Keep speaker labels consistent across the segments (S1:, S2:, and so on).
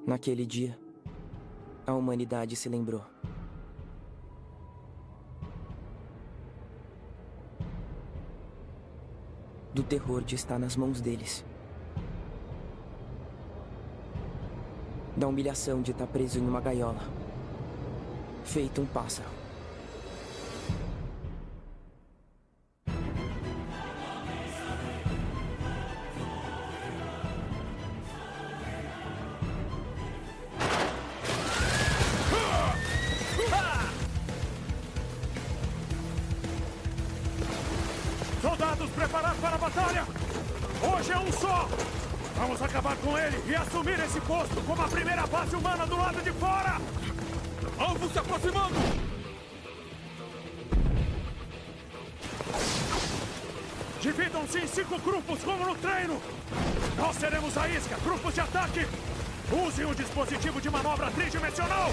S1: Naquele dia, a humanidade se lembrou. Do terror de estar nas mãos deles. Da humilhação de estar preso em uma gaiola. Feito um pássaro.
S2: Soldados preparados para a batalha! Hoje é um só! Vamos acabar com ele e assumir esse posto como a primeira base humana do lado de fora! Alvo se aproximando! Dividam-se em 5 grupos como no treino! Nós seremos a isca, grupos de ataque! Usem o dispositivo de manobra tridimensional!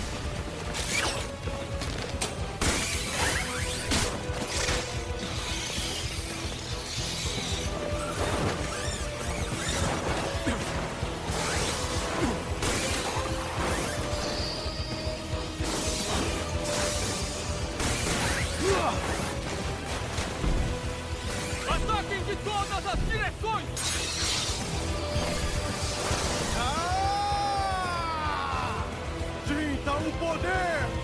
S3: Ataquem de todas as direções!
S2: Sinta o poder!